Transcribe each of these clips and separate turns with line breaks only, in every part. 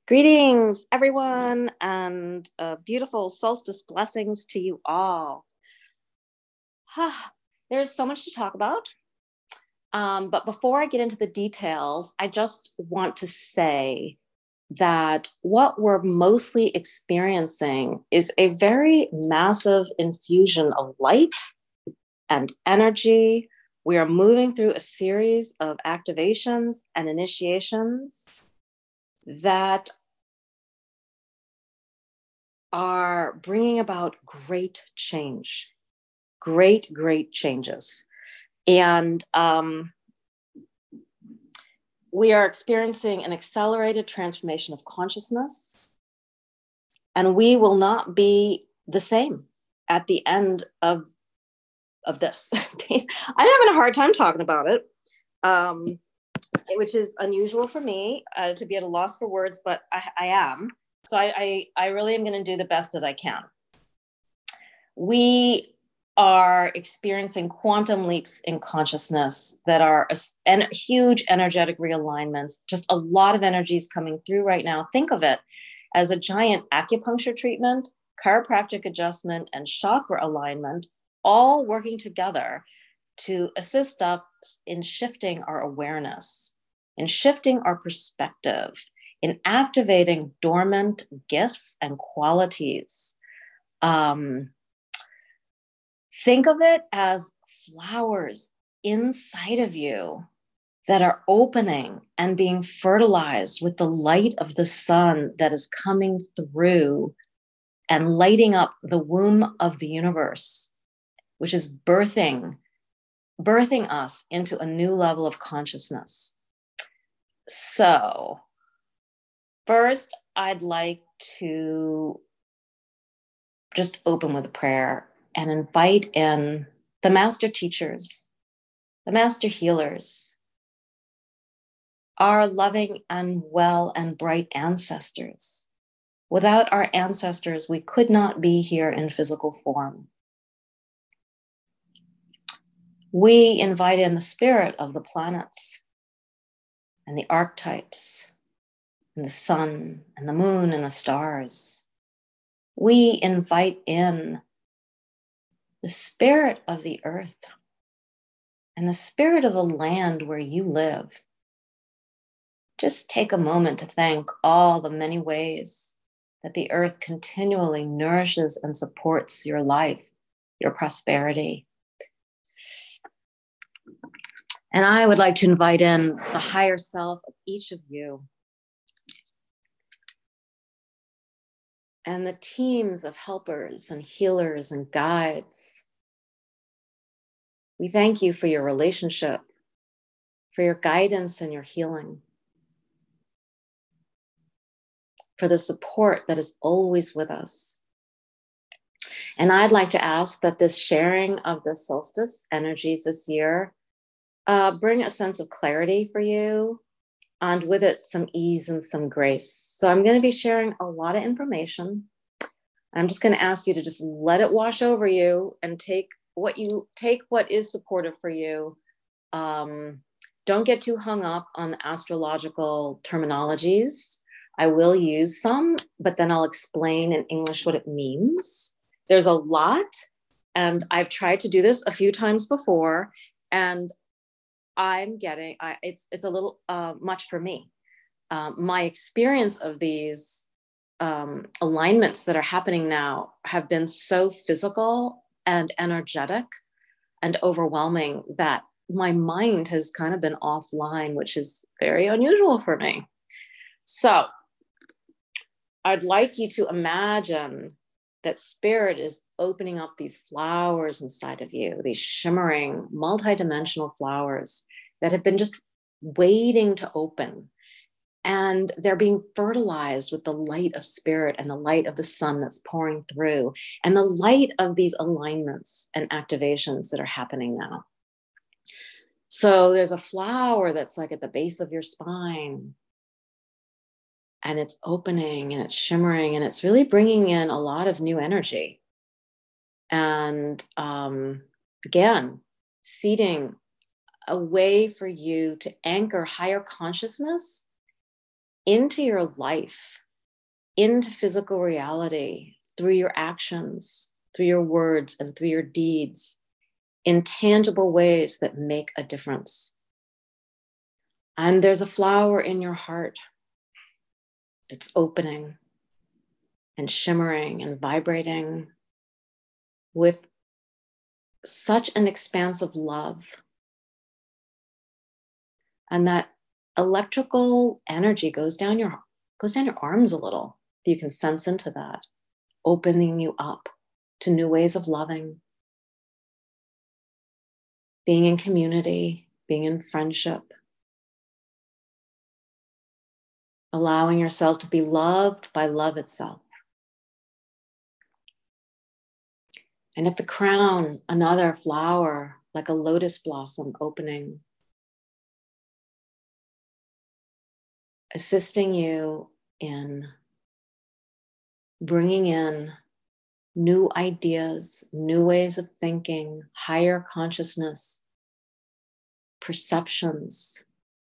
Greetings, everyone, and beautiful solstice blessings to you all. There's so much to talk about. But before I get into the details, I just want to say that what we're mostly experiencing is a very massive infusion of light and energy. We are moving through a series of activations and initiations that are bringing about great change, great changes. And we are experiencing an accelerated transformation of consciousness, and we will not be the same at the end of this. I'm having a hard time talking about it, which is unusual for me to be at a loss for words, but I am. So I really am going to do the best that I can. We are experiencing quantum leaps in consciousness that are huge energetic realignments. Just a lot of energies coming through right now. Think of it as a giant acupuncture treatment, chiropractic adjustment, and chakra alignment, all working together to assist us in shifting our awareness, in shifting our perspective, in activating dormant gifts and qualities. Think of it as flowers inside of you that are opening and being fertilized with the light of the sun that is coming through and lighting up the womb of the universe, which is birthing us into a new level of consciousness. So, first, I'd like to just open with a prayer and invite in the master teachers, the master healers, our loving and well and bright ancestors. Without our ancestors, we could not be here in physical form. We invite in the spirit of the planets and the archetypes and the sun and the moon and the stars. We invite in the spirit of the earth and the spirit of the land where you live. Just take a moment to thank all the many ways that the earth continually nourishes and supports your life, your prosperity. And I would like to invite in the higher self of each of you and the teams of helpers and healers and guides. We thank you for your relationship, for your guidance and your healing, for the support that is always with us. And I'd like to ask that this sharing of the solstice energies this year bring a sense of clarity for you, and with it some ease and some grace. So I'm going to be sharing a lot of information. I'm just going to ask you to just let it wash over you and take what is supportive for you. Don't get too hung up on the astrological terminologies. I will use some, but then I'll explain in English what it means. There's a lot, and I've tried to do this a few times before, and it's a little much for me. My experience of these alignments that are happening now have been so physical and energetic and overwhelming that my mind has kind of been offline, which is very unusual for me. So I'd like you to imagine that spirit is opening up these flowers inside of you, these shimmering, multidimensional flowers that have been just waiting to open. And they're being fertilized with the light of spirit and the light of the sun that's pouring through, and the light of these alignments and activations that are happening now. So there's a flower that's like at the base of your spine, and it's opening and it's shimmering and it's really bringing in a lot of new energy. And again, seeding a way for you to anchor higher consciousness into your life, into physical reality through your actions, through your words, and through your deeds in tangible ways that make a difference. And there's a flower in your heart that's opening and shimmering and vibrating with such an expansive love. And that electrical energy goes down your arms a little. You can sense into that, opening you up to new ways of loving, being in community, being in friendship, allowing yourself to be loved by love itself. And at the crown, another flower, like a lotus blossom opening, assisting you in bringing in new ideas, new ways of thinking, higher consciousness, perceptions.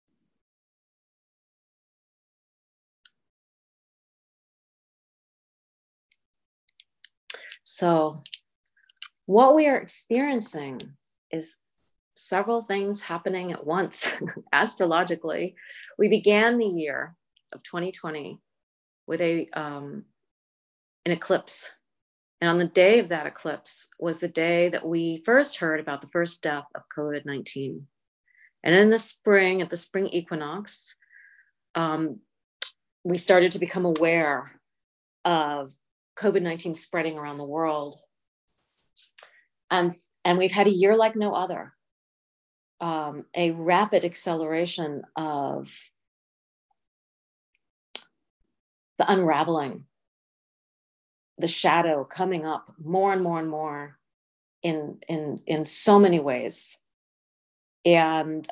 So what we are experiencing is several things happening at once astrologically. We began the year of 2020 with an eclipse. And on the day of that eclipse was the day that we first heard about the first death of COVID-19. And in the spring, at the spring equinox, we started to become aware of COVID-19 spreading around the world. And we've had a year like no other. A rapid acceleration of the unraveling, the shadow coming up more and more and more in so many ways. And,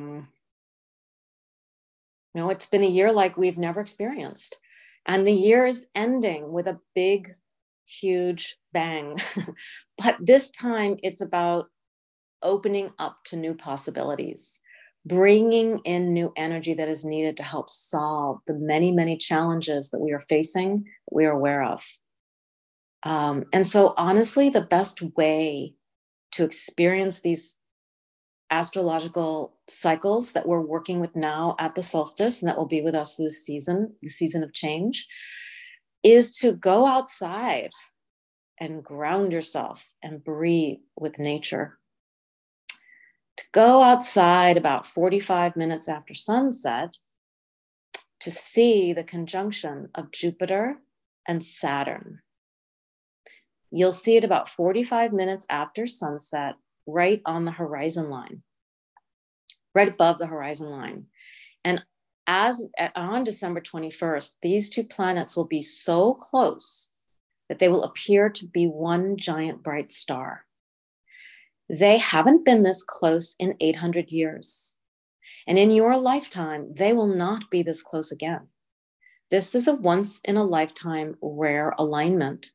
it's been a year like we've never experienced. And the year is ending with a big, huge bang. But this time it's about opening up to new possibilities, bringing in new energy that is needed to help solve the many, many challenges that we are facing, that we are aware of. And so honestly, the best way to experience these astrological cycles that we're working with now at the solstice, and that will be with us this season, the season of change, is to go outside and ground yourself and breathe with nature. To go outside about 45 minutes after sunset to see the conjunction of Jupiter and Saturn. You'll see it about 45 minutes after sunset, right on the horizon line, right above the horizon line. And on December 21st, these two planets will be so close that they will appear to be one giant bright star. They haven't been this close in 800 years. And in your lifetime, they will not be this close again. This is a once in a lifetime rare alignment.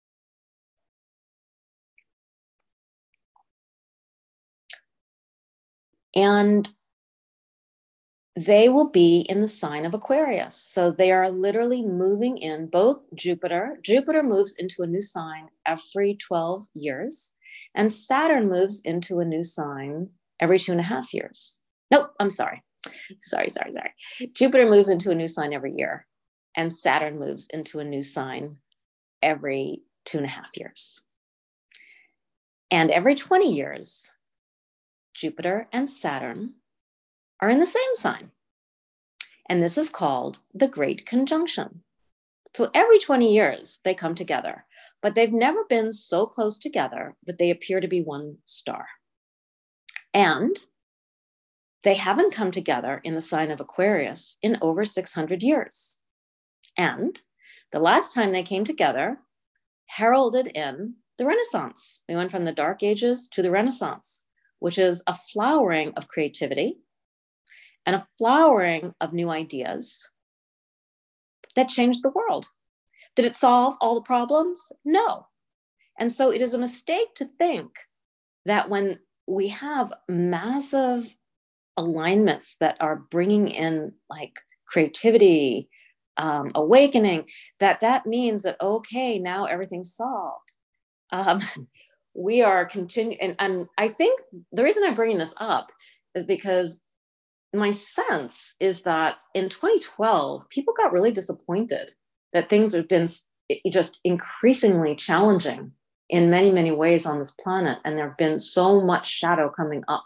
And they will be in the sign of Aquarius. So they are literally moving in both Jupiter. Jupiter moves into a new sign every 12 years. And Saturn moves into a new sign every 2.5 years. Nope, I'm sorry. Sorry. Jupiter moves into a new sign every year. And Saturn moves into a new sign every 2.5 years. And every 20 years, Jupiter and Saturn are in the same sign. And this is called the Great Conjunction. So every 20 years, they come together, but they've never been so close together that they appear to be one star. And they haven't come together in the sign of Aquarius in over 600 years. And the last time they came together heralded in the Renaissance. We went from the Dark Ages to the Renaissance, which is a flowering of creativity and a flowering of new ideas that changed the world. Did it solve all the problems? No. And so it is a mistake to think that when we have massive alignments that are bringing in like creativity, awakening, that means that, okay, now everything's solved. Um, we are continuing. And I think the reason I'm bringing this up is because my sense is that in 2012, people got really disappointed that things have been just increasingly challenging in many, many ways on this planet. And there have been so much shadow coming up.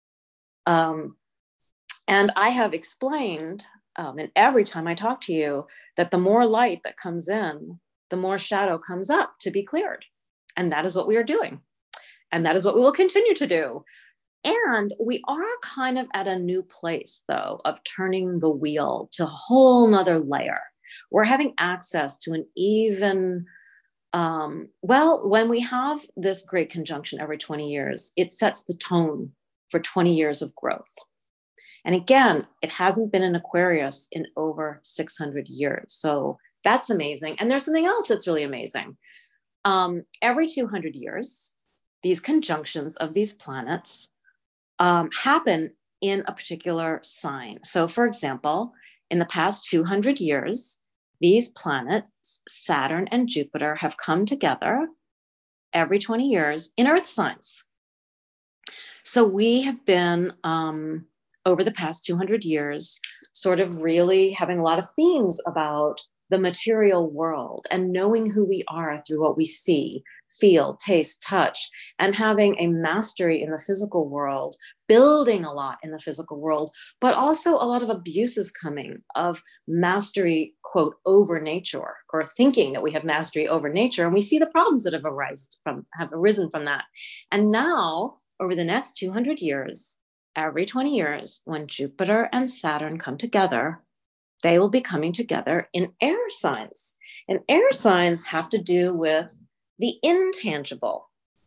And I have explained, and every time I talk to you, that the more light that comes in, the more shadow comes up to be cleared. And that is what we are doing. And that is what we will continue to do. And we are kind of at a new place, though, of turning the wheel to a whole nother layer. We're having access to an even, when we have this great conjunction every 20 years, it sets the tone for 20 years of growth. And again, it hasn't been in Aquarius in over 600 years. So that's amazing. And there's something else that's really amazing. Every 200 years, these conjunctions of these planets happen in a particular sign. So for example, in the past 200 years, these planets, Saturn and Jupiter, have come together every 20 years in Earth signs. So we have been, over the past 200 years, sort of really having a lot of themes about the material world and knowing who we are through what we see, feel, taste, touch, and having a mastery in the physical world, building a lot in the physical world, but also a lot of abuses coming of mastery, quote, over nature, or thinking that we have mastery over nature. And we see the problems that have arisen from that. And now, over the next 200 years, every 20 years, when Jupiter and Saturn come together, they will be coming together in air signs. And air signs have to do with the intangible,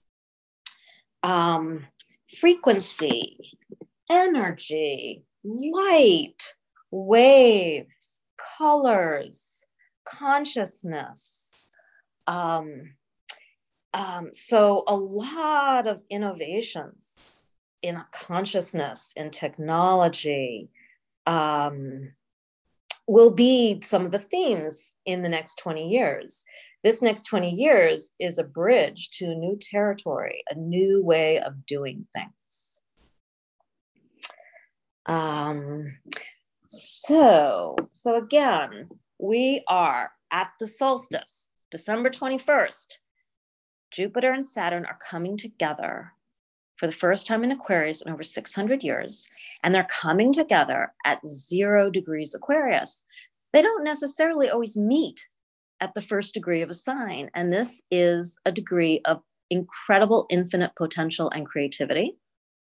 frequency, energy, light, waves, colors, consciousness. So a lot of innovations in consciousness, in technology, will be some of the themes in the next 20 years. This next 20 years is a bridge to a new territory, a new way of doing things. So again, we are at the solstice, December 21st. Jupiter and Saturn are coming together for the first time in Aquarius in over 600 years, and they're coming together at 0 degrees Aquarius. They don't necessarily always meet at the first degree of a sign, and this is a degree of incredible infinite potential and creativity.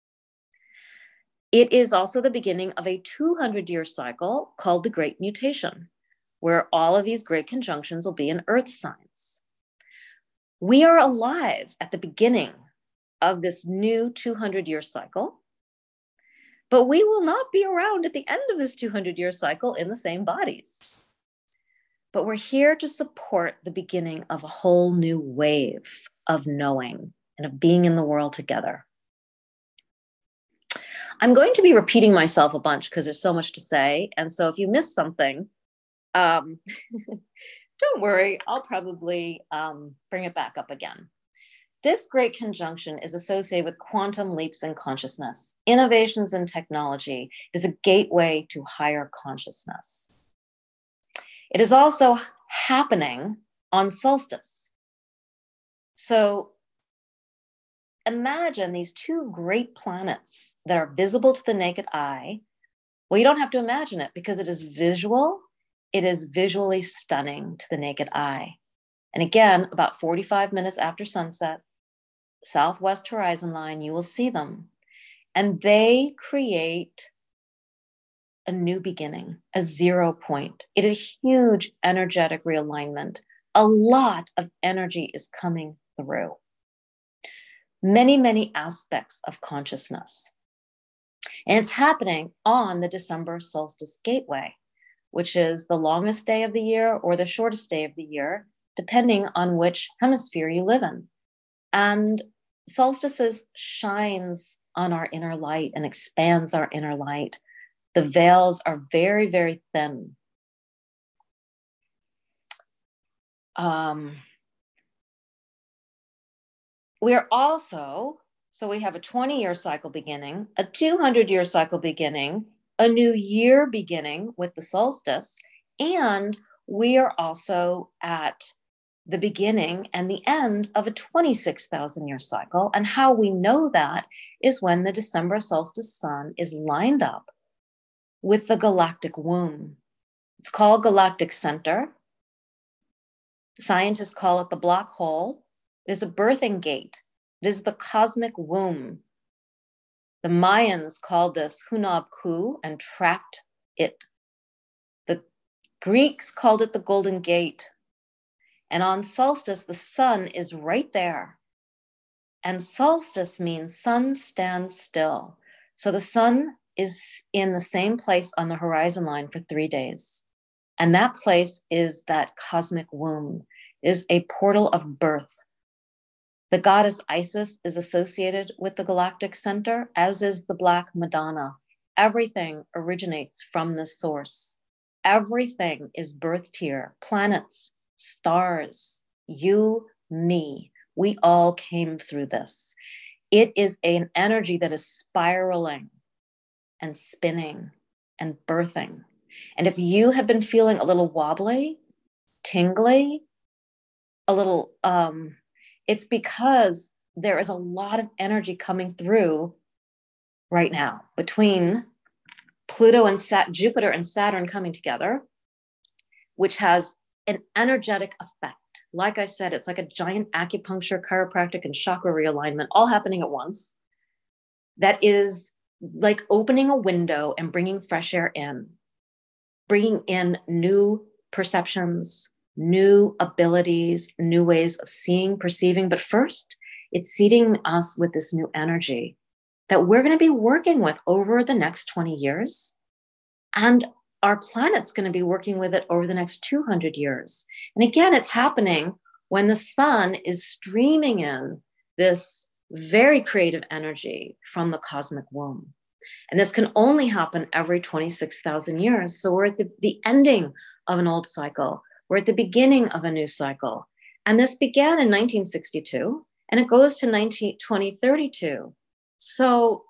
It is also the beginning of a 200-year cycle called the Great Mutation, where all of these great conjunctions will be in Earth signs. We are alive at the beginning of this new 200-year cycle, but we will not be around at the end of this 200-year cycle in the same bodies. But we're here to support the beginning of a whole new wave of knowing and of being in the world together. I'm going to be repeating myself a bunch because there's so much to say. And so if you missed something, don't worry, I'll probably bring it back up again. This great conjunction is associated with quantum leaps in consciousness. Innovations in technology is a gateway to higher consciousness. It is also happening on solstice. So imagine these two great planets that are visible to the naked eye. Well, you don't have to imagine it because it is visual. It is visually stunning to the naked eye. And again, about 45 minutes after sunset, southwest horizon line, you will see them. And they create a new beginning, a 0 point. It is a huge energetic realignment. A lot of energy is coming through. Many, many aspects of consciousness. And it's happening on the December solstice gateway, which is the longest day of the year or the shortest day of the year, depending on which hemisphere you live in. And solstices shines on our inner light and expands our inner light. The veils are very, very thin. We're also, so we have a 20-year cycle beginning, a 200-year cycle beginning, a new year beginning with the solstice, and we are also at the beginning and the end of a 26,000-year cycle. And how we know that is when the December solstice sun is lined up with the galactic womb. It's called galactic center. Scientists call it the black hole. It is a birthing gate. It is the cosmic womb. The Mayans called this Hunab Ku and tracked it. The Greeks called it the Golden Gate. And on solstice, the sun is right there. And solstice means sun stands still. So the sun is in the same place on the horizon line for 3 days. And that place is that cosmic womb, is a portal of birth. The goddess Isis is associated with the galactic center, as is the Black Madonna. Everything originates from this source. Everything is birthed here. Planets, stars, you, me, we all came through this. It is an energy that is spiraling and spinning and birthing. And if you have been feeling a little wobbly, tingly, a little, it's because there is a lot of energy coming through right now between Pluto and Jupiter and Saturn coming together, which has an energetic effect. Like I said, it's like a giant acupuncture, chiropractic, and chakra realignment all happening at once. That is like opening a window and bringing fresh air in, bringing in new perceptions, new abilities, new ways of seeing, perceiving. But first, it's seeding us with this new energy that we're going to be working with over the next 20 years. And our planet's going to be working with it over the next 200 years. And again, it's happening when the sun is streaming in this very creative energy from the cosmic womb. And this can only happen every 26,000 years. So we're at the ending of an old cycle. We're at the beginning of a new cycle. And this began in 1962, and it goes to 2032. So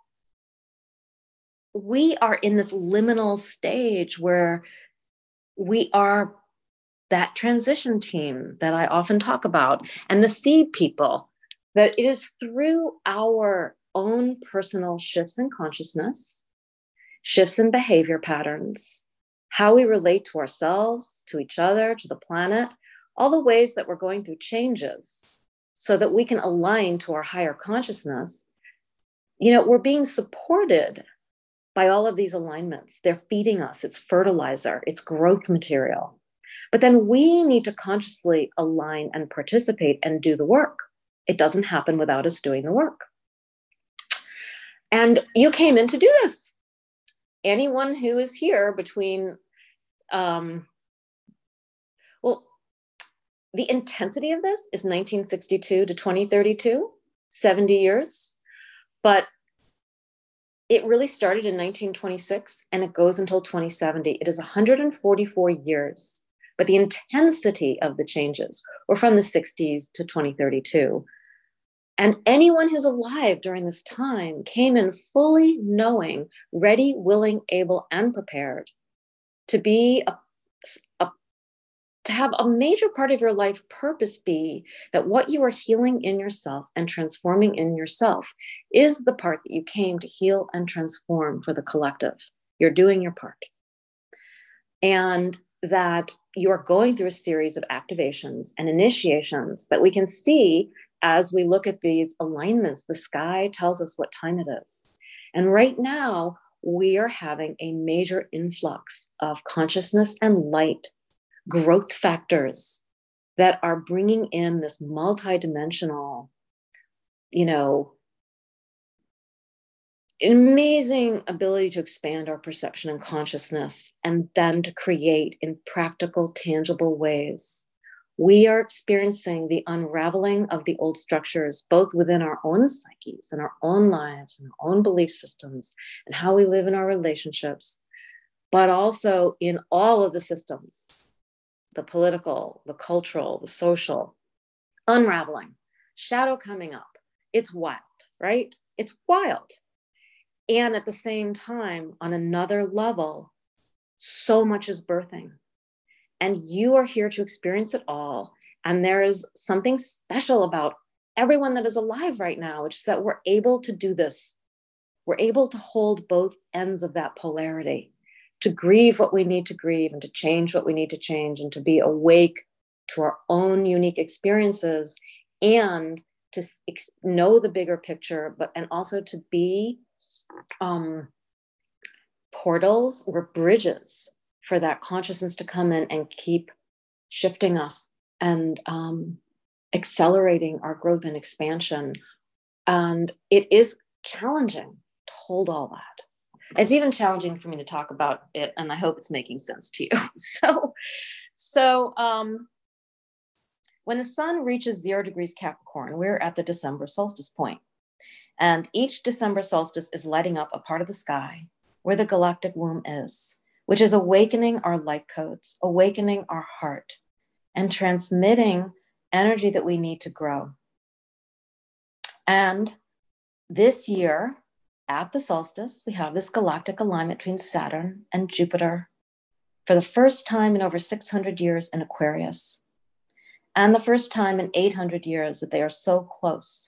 we are in this liminal stage where we are that transition team that I often talk about, and the seed people, that it is through our own personal shifts in consciousness, shifts in behavior patterns, how we relate to ourselves, to each other, to the planet, all the ways that we're going through changes so that we can align to our higher consciousness. You know, we're being supported by all of these alignments. They're feeding us, it's fertilizer, it's growth material. But then we need to consciously align and participate and do the work. It doesn't happen without us doing the work. And you came in to do this. Anyone who is here between, the intensity of this is 1962 to 2032, 70 years. But it really started in 1926 and it goes until 2070. It is 144 years, but the intensity of the changes were from the 60s to 2032. And anyone who's alive during this time came in fully knowing, ready, willing, able, and prepared to be to have a major part of your life purpose be that what you are healing in yourself and transforming in yourself is the part that you came to heal and transform for the collective. You're doing your part. And that you're going through a series of activations and initiations that we can see as we look at these alignments. The sky tells us what time it is. And right now, we are having a major influx of consciousness and light, growth factors that are bringing in this multidimensional, amazing ability to expand our perception and consciousness, and then to create in practical, tangible ways. We are experiencing the unraveling of the old structures, both within our own psyches and our own lives and our own belief systems and how we live in our relationships. but also in all of the systems, the political, the cultural, the social, unraveling, shadow coming up. It's wild, right? It's wild. And at the same time, on another level, so much is birthing. And you are here to experience it all. And there is something special about everyone that is alive right now, which is that we're able to do this. We're able to hold both ends of that polarity, to grieve what we need to grieve and to change what we need to change, and to be awake to our own unique experiences, and to know the bigger picture, and also to be portals or bridges for that consciousness to come in and keep shifting us and accelerating our growth and expansion. And it is challenging to hold all that. It's even challenging for me to talk about it, and I hope it's making sense to you. So when the sun reaches 0 degrees Capricorn, we're at the December solstice point. And each December solstice is lighting up a part of the sky where the galactic womb is, which is awakening our light codes, awakening our heart, and transmitting energy that we need to grow. And this year, at the solstice, we have this galactic alignment between Saturn and Jupiter for the first time in over 600 years in Aquarius, and the first time in 800 years that they are so close.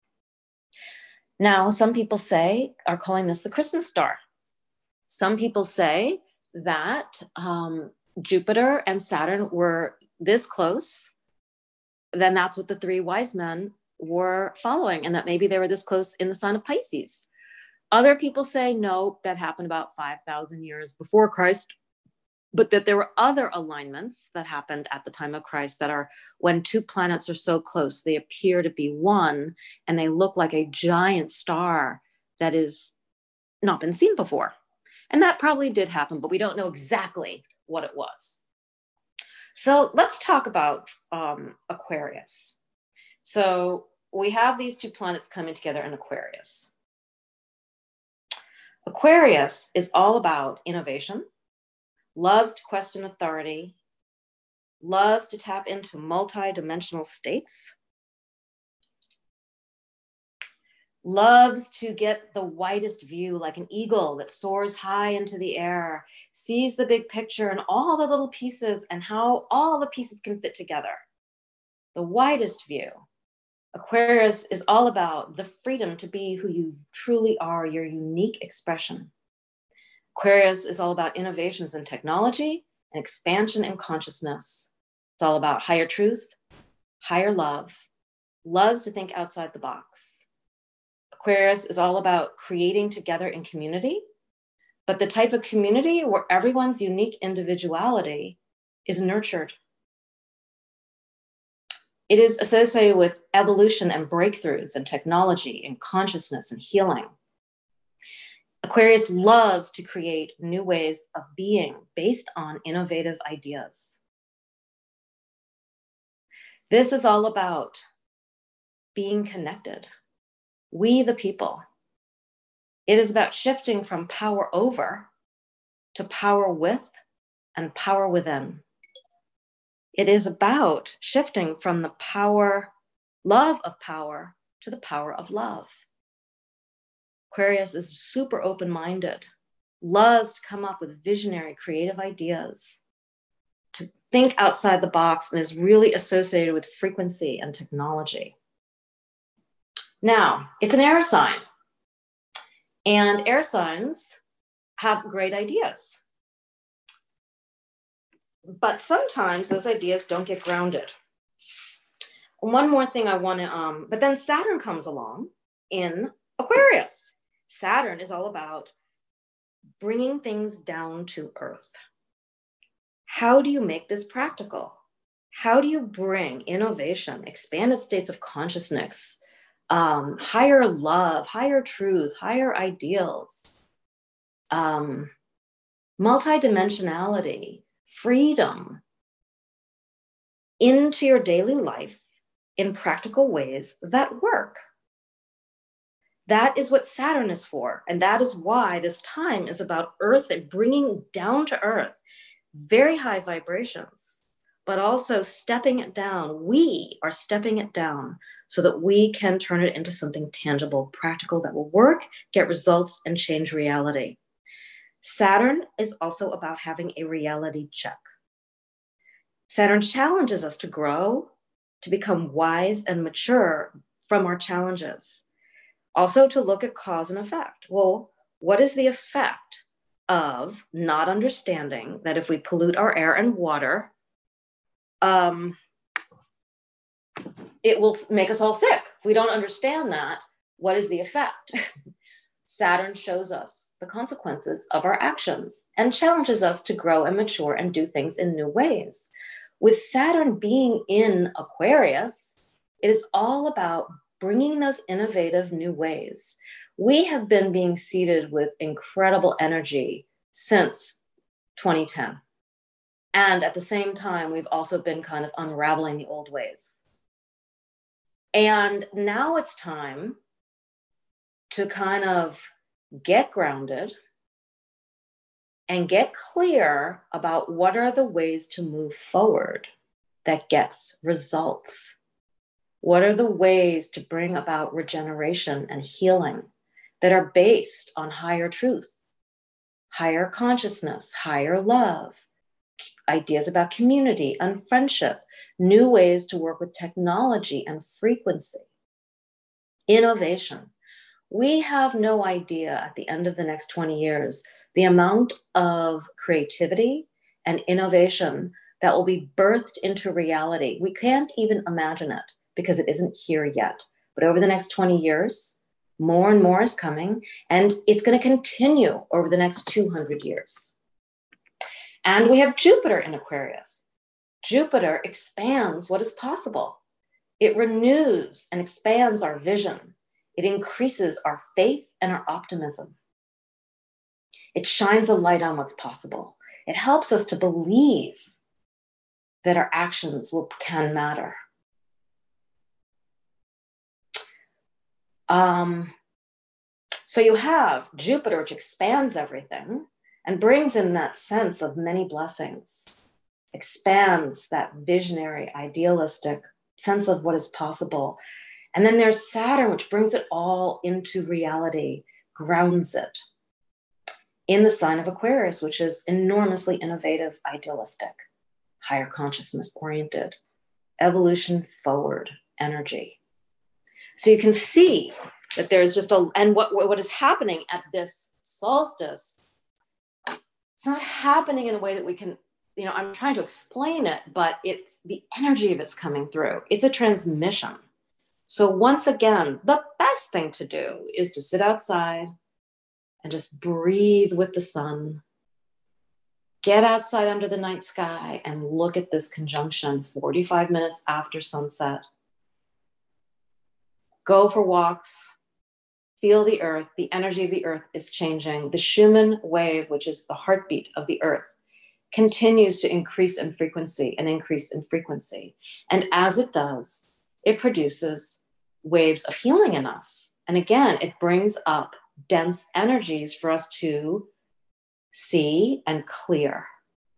Now, some people are calling this the Christmas star. Some people say that Jupiter and Saturn were this close, then that's what the 3 wise men were following, and that maybe they were this close in the sign of Pisces. Other people say, no, that happened about 5,000 years before Christ, but that there were other alignments that happened at the time of Christ that are when 2 planets are so close, they appear to be one, and they look like a giant star that has not been seen before. And that probably did happen, but we don't know exactly what it was. So let's talk about Aquarius. So we have these 2 planets coming together in Aquarius. Aquarius is all about innovation, loves to question authority, loves to tap into multi-dimensional states, loves to get the widest view like an eagle that soars high into the air, sees the big picture and all the little pieces and how all the pieces can fit together. The widest view. Aquarius is all about the freedom to be who you truly are, your unique expression. Aquarius is all about innovations in technology and expansion in consciousness. It's all about higher truth, higher love, loves to think outside the box. Aquarius is all about creating together in community, but the type of community where everyone's unique individuality is nurtured. It is associated with evolution and breakthroughs and technology and consciousness and healing. Aquarius loves to create new ways of being based on innovative ideas. This is all about being connected. We, the people. It is about shifting from power over to power with and power within. It is about shifting from the love of power to the power of love. Aquarius is super open-minded, loves to come up with visionary, creative ideas, to think outside the box, and is really associated with frequency and technology. Now, it's an air sign, and air signs have great ideas. But sometimes those ideas don't get grounded. One more thing I want to, but then Saturn comes along in Aquarius. Saturn is all about bringing things down to earth. How do you make this practical? How do you bring innovation, expanded states of consciousness, higher love, higher truth, higher ideals, multidimensionality, freedom into your daily life in practical ways that work?
That is what Saturn is for. And that is why this time is about earth and bringing down to earth very high vibrations, but also stepping it down. We are stepping it down so that we can turn it into something tangible, practical, that will work, get results, and change reality. Saturn is also about having a reality check. Saturn challenges us to grow, to become wise and mature from our challenges. Also to look at cause and effect. Well, what is the effect of not understanding that if we pollute our air and water, it will make us all sick? If we don't understand that, what is the effect? Saturn shows us the consequences of our actions and challenges us to grow and mature and do things in new ways. With Saturn being in Aquarius, it is all about bringing those innovative new ways. We have been being seeded with incredible energy since 2010. And at the same time, we've also been kind of unraveling the old ways. And now it's time to kind of get grounded and get clear about what are the ways to move forward that gets results. What are the ways to bring about regeneration and healing that are based on higher truth, higher consciousness, higher love, ideas about community and friendship, new ways to work with technology and frequency, innovation. We have no idea at the end of the next 20 years the amount of creativity and innovation that will be birthed into reality. We can't even imagine it because it isn't here yet. But over the next 20 years, more and more is coming, and it's going to continue over the next 200 years. And we have Jupiter in Aquarius. Jupiter expands what is possible. It renews and expands our vision. It increases our faith and our optimism. It shines a light on what's possible. It helps us to believe that our actions can matter. So you have Jupiter, which expands everything and brings in that sense of many blessings, expands that visionary, idealistic sense of what is possible. And then there's Saturn, which brings it all into reality, grounds it in the sign of Aquarius, which is enormously innovative, idealistic, higher consciousness oriented, evolution forward energy. So you can see that there's just and what is happening at this solstice, it's not happening in a way that we can, I'm trying to explain it, but it's the energy of it's coming through. It's a transmission. So once again, the best thing to do is to sit outside and just breathe with the sun. Get outside under the night sky and look at this conjunction 45 minutes after sunset. Go for walks, feel the earth. The energy of the earth is changing. The Schumann wave, which is the heartbeat of the earth, continues to increase in frequency and increase in frequency. And as it does, it produces waves of healing in us. And again, it brings up dense energies for us to see and clear.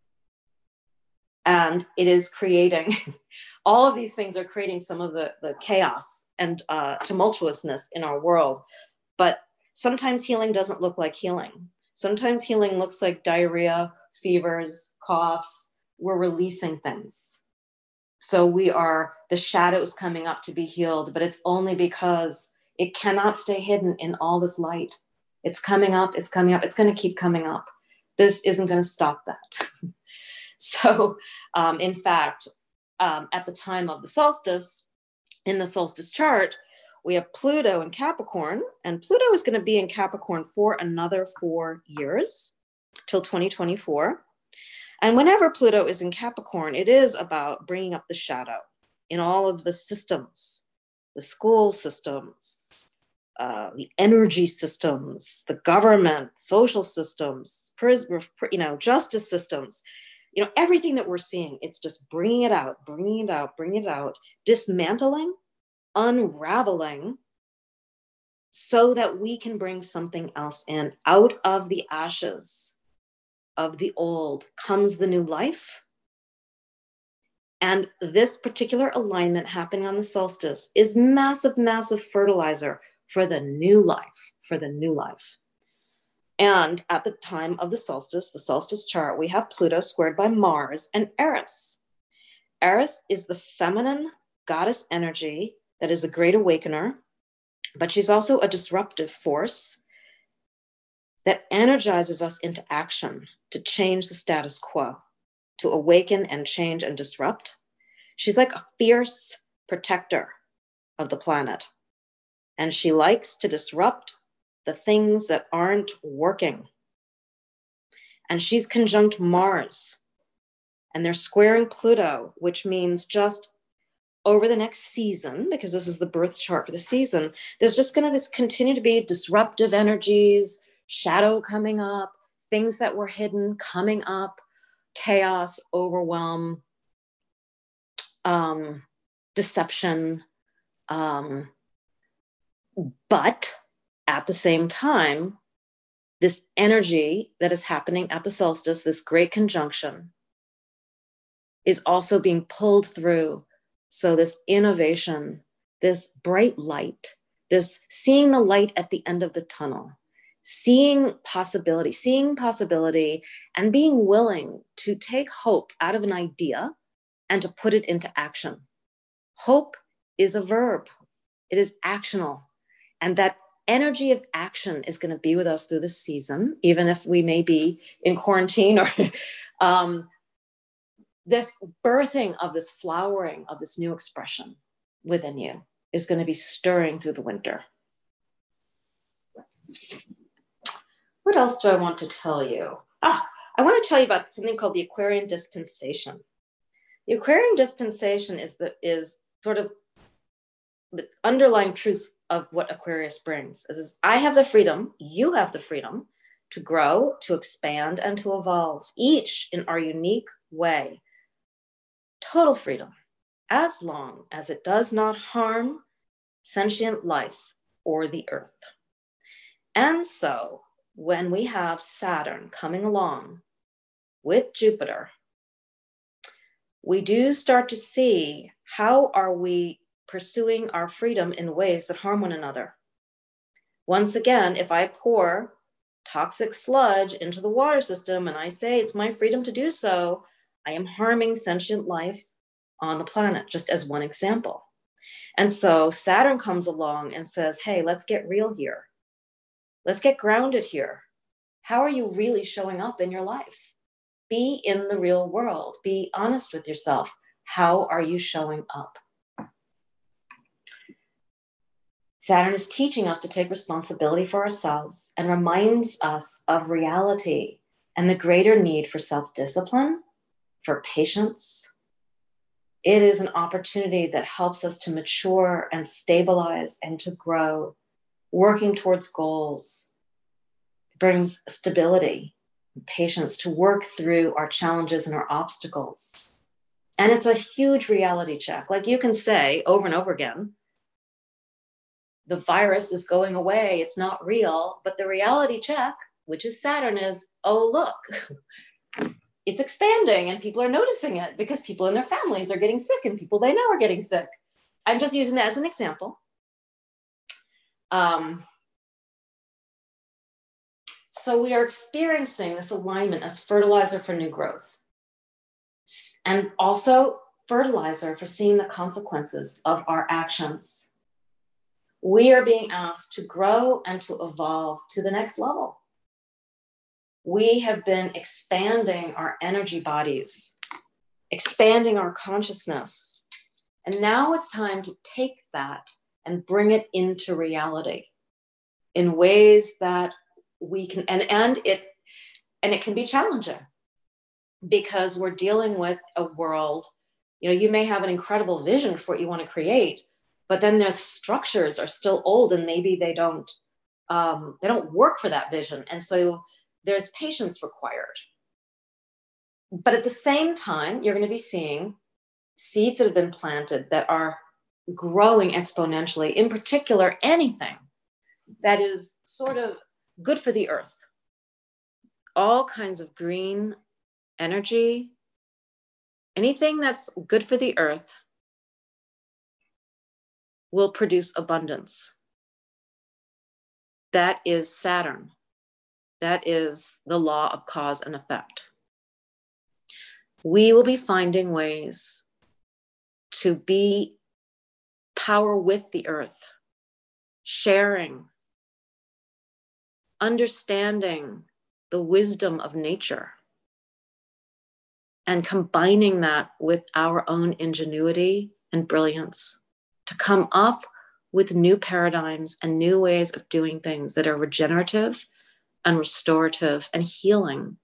And it is creating, all of these things are creating some of the chaos and tumultuousness in our world. But sometimes healing doesn't look like healing. Sometimes healing looks like diarrhea, fevers, coughs. We're releasing things. So the shadow is coming up to be healed, but it's only because it cannot stay hidden in all this light. It's coming up, it's coming up, it's going to keep coming up. This isn't going to stop that. So, in fact, at the time of the solstice, in the solstice chart, we have Pluto in Capricorn, and Pluto is going to be in Capricorn for another 4 years, till 2024. And whenever Pluto is in Capricorn, it is about bringing up the shadow in all of the systems, the school systems, the energy systems, the government, social systems, justice systems, everything that we're seeing. It's just bringing it out, dismantling, unraveling, so that we can bring something else in. Out of the ashes of the old comes the new life. And this particular alignment happening on the solstice is massive, massive fertilizer for the new life, for the new life. And at the time of the solstice chart, we have Pluto squared by Mars and Eris. Eris is the feminine goddess energy that is a great awakener, but she's also a disruptive force that energizes us into action to change the status quo, to awaken and change and disrupt. She's like a fierce protector of the planet. And she likes to disrupt the things that aren't working. And she's conjunct Mars. And they're squaring Pluto, which means just over the next season, because this is the birth chart for the season, there's just going to continue to be disruptive energies, shadow coming up, things that were hidden coming up, chaos, overwhelm, deception. But at the same time, this energy that is happening at the solstice, this great conjunction, is also being pulled through. So this innovation, this bright light, this seeing the light at the end of the tunnel, seeing possibility and being willing to take hope out of an idea and to put it into action. Hope is a verb. It is actional. And that energy of action is going to be with us through the season, even if we may be in quarantine or this birthing of this flowering of this new expression within you is going to be stirring through the winter. What else do I want to tell you? I want to tell you about something called the Aquarian dispensation. The Aquarian dispensation is sort of the underlying truth of what Aquarius brings. Is I have the freedom, you have the freedom to grow, to expand, and to evolve, each in our unique way. Total freedom, as long as it does not harm sentient life or the earth. And so when we have Saturn coming along with Jupiter, we do start to see how are we pursuing our freedom in ways that harm one another. Once again, if I pour toxic sludge into the water system and I say it's my freedom to do so, I am harming sentient life on the planet, just as one example. And so Saturn comes along and says, hey, let's get real here. Let's get grounded here. How are you really showing up in your life? Be in the real world. Be honest with yourself. How are you showing up? Saturn is teaching us to take responsibility for ourselves and reminds us of reality and the greater need for self-discipline, for patience. It is an opportunity that helps us to mature and stabilize and to grow, working towards goals. It brings stability and patience to work through our challenges and our obstacles. And it's a huge reality check. Like you can say over and over again, the virus is going away, it's not real, but the reality check, which is Saturn, is, oh, look, it's expanding and people are noticing it because people in their families are getting sick and people they know are getting sick. I'm just using that as an example. So we are experiencing this alignment as fertilizer for new growth and also fertilizer for seeing the consequences of our actions. We are being asked to grow and to evolve to the next level. We have been expanding our energy bodies, expanding our consciousness. And now it's time to take that and bring it into reality in ways that we can, and it can be challenging because we're dealing with a world, you may have an incredible vision for what you want to create, but then their structures are still old and maybe they don't work for that vision. And so there's patience required. But at the same time, you're going to be seeing seeds that have been planted that are growing exponentially. In particular, anything
that is sort of good for the earth. All kinds of green energy, anything that's good for the earth will produce abundance. That is Saturn. That is the law of cause and effect. We will be finding ways to be power with the earth, sharing, understanding the wisdom of nature, and combining that with our own ingenuity and brilliance to come up with new paradigms and new ways of doing things that are regenerative and restorative and healing.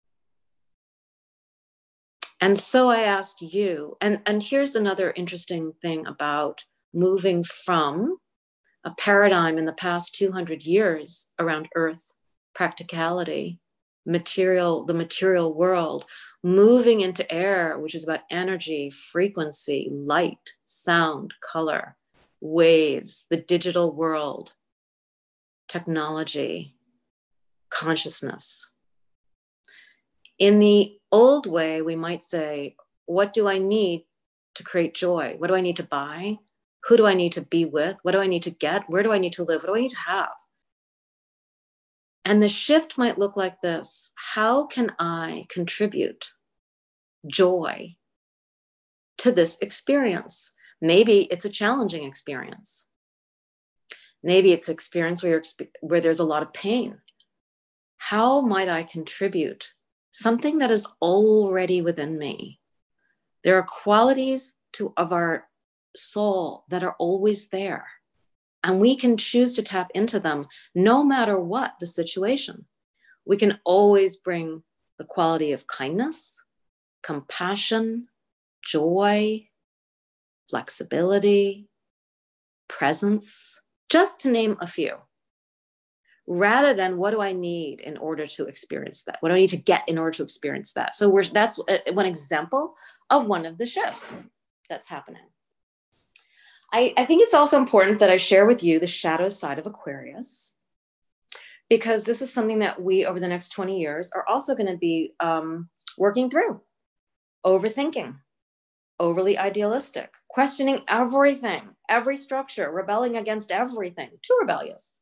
And so I ask you, and here's another interesting thing about moving from a paradigm in the past 200 years around earth, practicality, the material world, moving into air, which is about energy, frequency, light, sound, color, waves, the digital world, technology, consciousness. In the old way, we might say, what do I need to create joy? What do I need to buy? Who do I need to be with? What do I need to get? Where do I need to live? What do I need to have? And the shift might look like this. How can I contribute joy to this experience? Maybe it's a challenging experience. Maybe it's an experience where there's a lot of pain. How might I contribute something that is already within me? There are qualities of our soul that are always there. And we can choose to tap into them no matter what the situation. We can always bring the quality of kindness, compassion, joy, flexibility, presence, just to name a few, rather than what do I need in order to experience that? What do I need to get in order to experience that? So that's one example of one of the shifts that's happening. I think it's also important that I share with you the shadow side of Aquarius, because this is something that we, over the next 20 years, are also going to be working through. Overthinking, overly idealistic, questioning everything, every structure, rebelling against everything, too rebellious.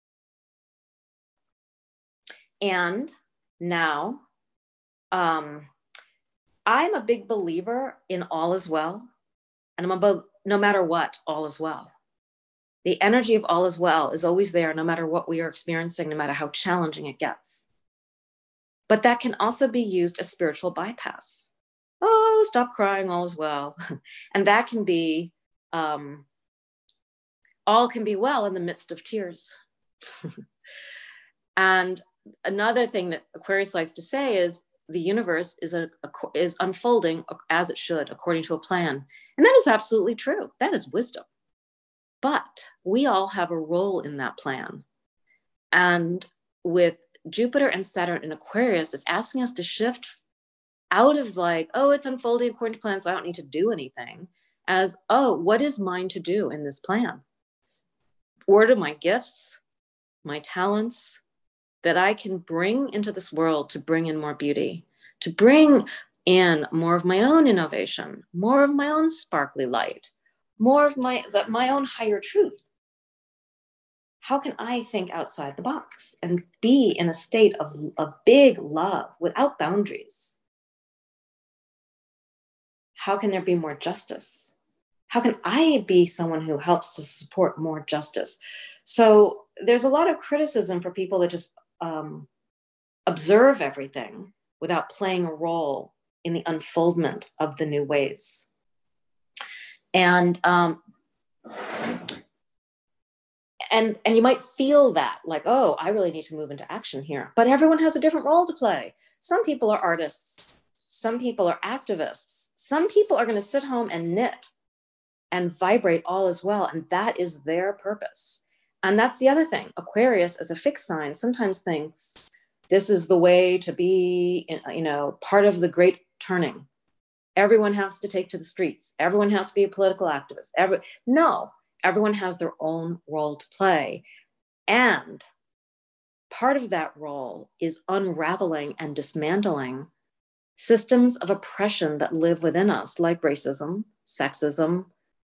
And now, I'm a big believer in all is well. And I'm about, no matter what, all is well. The energy of all is well is always there, no matter what we are experiencing, no matter how challenging it gets. But that can also be used as spiritual bypass. Oh, stop crying, all is well. And that can be, all can be well in the midst of tears. And another thing that Aquarius likes to say is the universe is unfolding as it should, according to a plan. And that is absolutely true. That is wisdom. But we all have a role in that plan. And with Jupiter and Saturn in Aquarius, it's asking us to shift out of like, oh, it's unfolding according to plan, so I don't need to do anything, as, oh, what is mine to do in this plan? What are my gifts, my talents, that I can bring into this world to bring in more beauty, to bring in more of my own innovation, more of my own sparkly light, more of my own higher truth? How can I think outside the box and be in a state of big love without boundaries? How can there be more justice? How can I be someone who helps to support more justice? So there's a lot of criticism for people that just observe everything without playing a role in the unfoldment of the new ways. And you might feel that, like, oh, I really need to move into action here. But everyone has a different role to play. Some people are artists. Some people are activists. Some people are going to sit home and knit and vibrate all as well. And that is their purpose. And that's the other thing. Aquarius, as a fixed sign, sometimes thinks this is the way to be, part of the great turning. Everyone has to take to the streets. Everyone has to be a political activist. No, everyone has their own role to play.
And part of that role is unraveling and dismantling systems of oppression that live within us, like racism, sexism,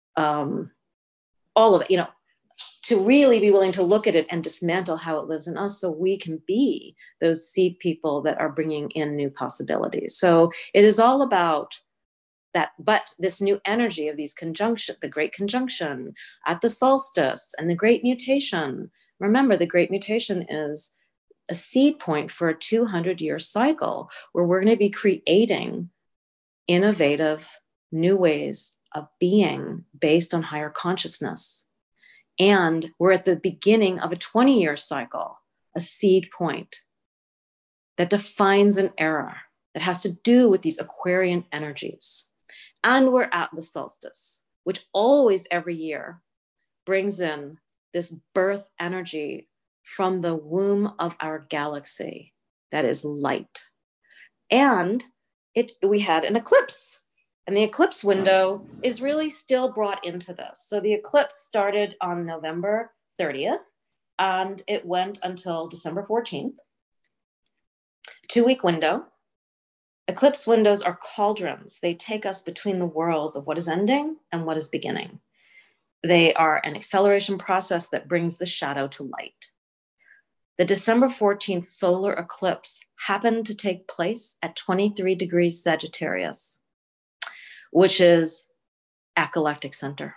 all of it, to really be willing to look at it and dismantle how it lives in us so we can be those seed people that are bringing in new possibilities. So it is all about that, but this new energy of these conjunction, the great conjunction at the solstice and the great mutation. Remember, the great mutation is a seed point for a 200-year cycle where we're going to be creating innovative new ways of being based on higher consciousness. And we're at the beginning of a 20-year cycle, a seed point that defines an era that has to do with these Aquarian energies. And we're at the solstice, which always every year brings in this birth energy from the womb of our galaxy that is light. And we had an eclipse. And the eclipse window is really still brought into this. So the eclipse started on November 30th, and it went until December 14th. 2-week window. Eclipse windows are cauldrons. They take us between the worlds of what is ending and what is beginning. They are an acceleration process that brings the shadow to light. The December 14th solar eclipse happened to take place at 23 degrees Sagittarius, which is at galactic center.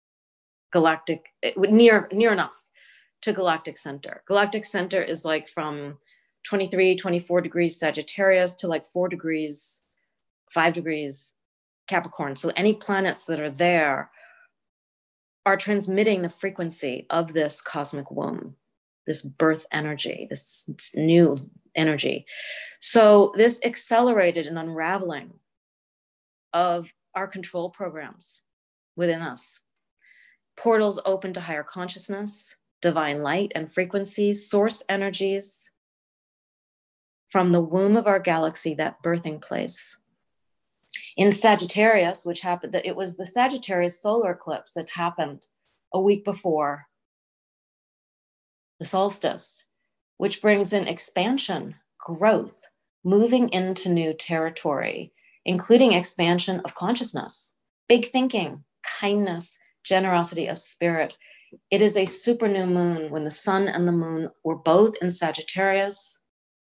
Near enough to galactic center. Galactic center is like from 23, 24 degrees Sagittarius to like 4 degrees, 5 degrees Capricorn. So any planets that are there are transmitting the frequency of this cosmic womb, this birth energy, this new energy. So this accelerated an unraveling of our control programs within us. Portals open to higher consciousness, divine light and frequencies, source energies from the womb of our galaxy, that birthing place. In Sagittarius, which happened, it was the Sagittarius solar eclipse that happened a week before the solstice, which brings in expansion, growth, moving into new territory, including expansion of consciousness, big thinking, kindness, generosity of spirit. It is a super new moon when the sun and the moon were both in Sagittarius,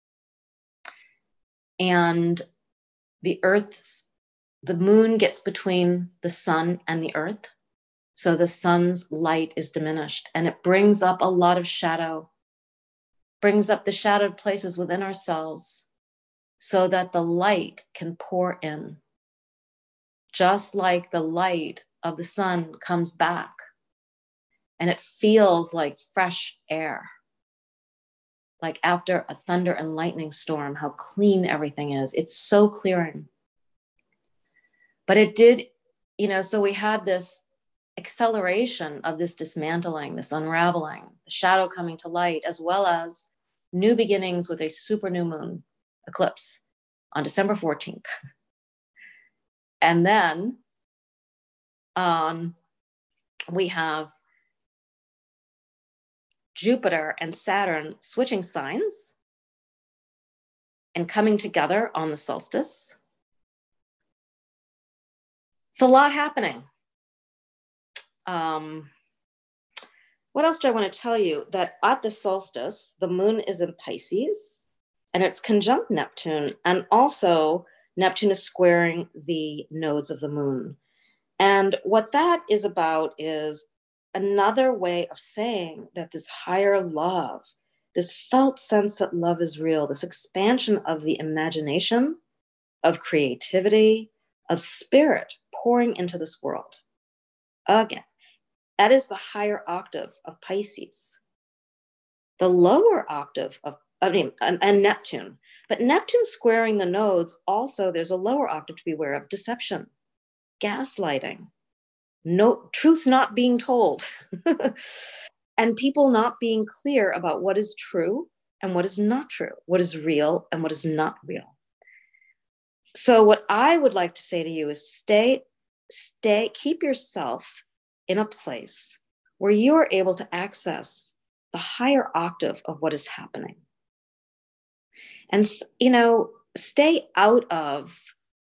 and the moon gets between the sun and the earth. So the sun's light is diminished, and it brings up a lot of shadow, brings up the shadowed places within ourselves so that the light can pour in. Just like the light of the sun comes back and it feels like fresh air. Like after a thunder and lightning storm, how clean everything is. It's so clearing. But it did, so we had this acceleration of this dismantling, this unraveling, the shadow coming to light, as well as new beginnings with a super new moon eclipse on December 14th. And then we have Jupiter and Saturn switching signs and coming together on the solstice. It's a lot happening. What else do I want to tell you? That at the solstice, the moon is in Pisces and it's conjunct Neptune, and also Neptune is squaring the nodes of the moon. And what that is about is another way of saying that this higher love, this felt sense that love is real, this expansion of the imagination, of creativity, of spirit pouring into this world. Again, that is the higher octave of Pisces. The lower octave and Neptune. But Neptune squaring the nodes, also there's a lower octave to be aware of: deception, gaslighting, truth not being told, and people not being clear about what is true and what is not true, what is real and what is not real. So what I would like to say to you is keep yourself in a place where you are able to access the higher octave of what is happening. And, stay out of,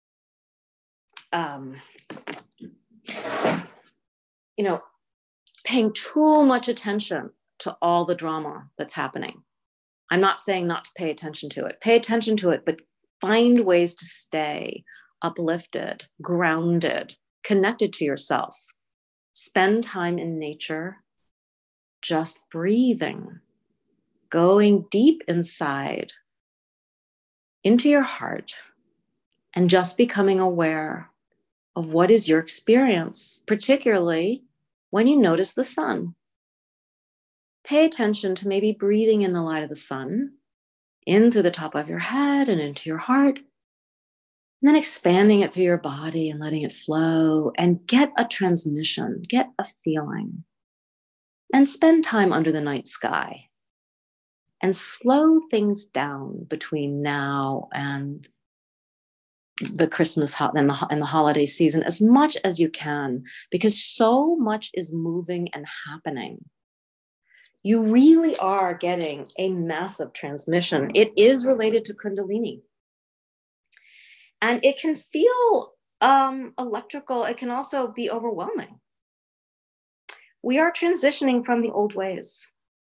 paying too much attention to all the drama that's happening. I'm not saying not to pay attention to it. Pay attention to it, but find ways to stay uplifted, grounded, connected to yourself. Spend time in nature, just breathing, going deep inside into your heart, and just becoming aware of what is your experience, particularly when you notice the sun. Pay attention to maybe breathing in the light of the sun, in through the top of your head and into your heart, and then expanding it through your body and letting it flow, and get a transmission, get a feeling. And spend time under the night sky and slow things down between now and the Christmas and the holiday season as much as you can, because so much is moving and happening. You really are getting a massive transmission. It is related to Kundalini. And it can feel electrical. It can also be overwhelming. We are transitioning from the old ways,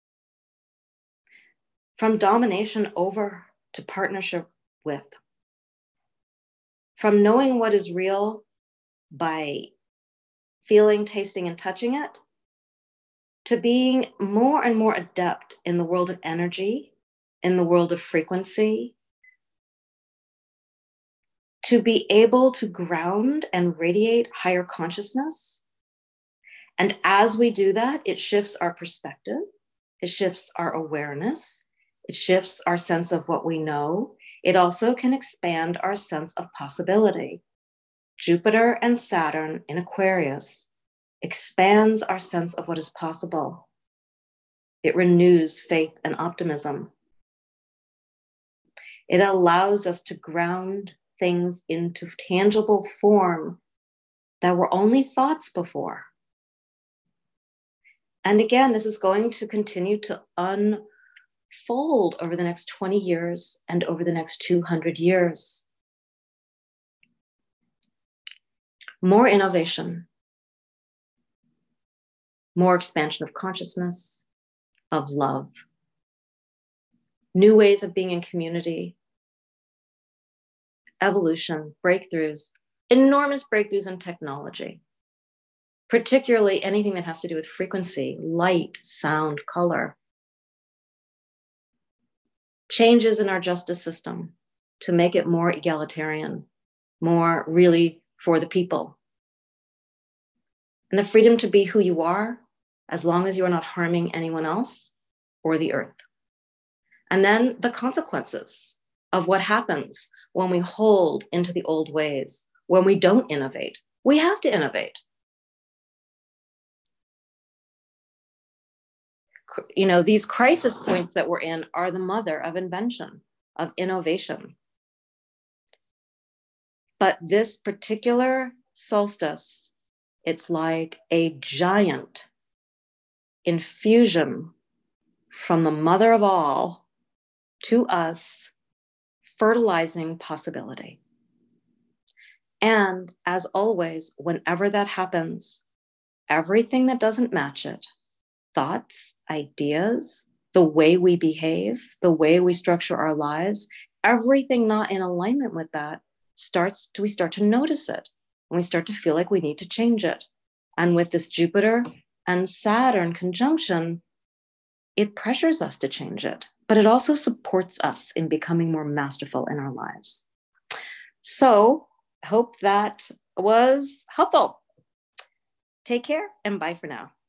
from domination over to partnership with, from knowing what is real by feeling, tasting, and touching it, to being more and more adept in the world of energy, in the world of frequency, to be able to ground and radiate higher consciousness. And as we do that, it shifts our perspective, it shifts our awareness, it shifts our sense of what we know. It also can expand our sense of possibility. Jupiter and Saturn in Aquarius expands our sense of what is possible. It renews faith and optimism. It allows us to ground things into tangible form that were only thoughts before. And again, this is going to continue to unfold over the next 20 years and over the next 200 years. More innovation, more expansion of consciousness, of love, new ways of being in community, evolution, breakthroughs, enormous breakthroughs in technology, particularly anything that has to do with frequency, light, sound, color. Changes in our justice system to make it more egalitarian, more really for the people. And the freedom to be who you are, as long as you are not harming anyone else or the earth. And then the consequences of what happens when we hold into the old ways, when we don't innovate. We have to innovate. These crisis points that we're in are the mother of invention, of innovation. But this particular solstice, it's like a giant infusion from the mother of all to us, fertilizing possibility. And as always, whenever that happens, everything that doesn't match it, thoughts, ideas, the way we behave, the way we structure our lives, everything not in alignment with that we start to notice it. And we start to feel like we need to change it. And with this Jupiter and Saturn conjunction, it pressures us to change it, but it also supports us in becoming more masterful in our lives. So I hope that was helpful. Take care and bye for now.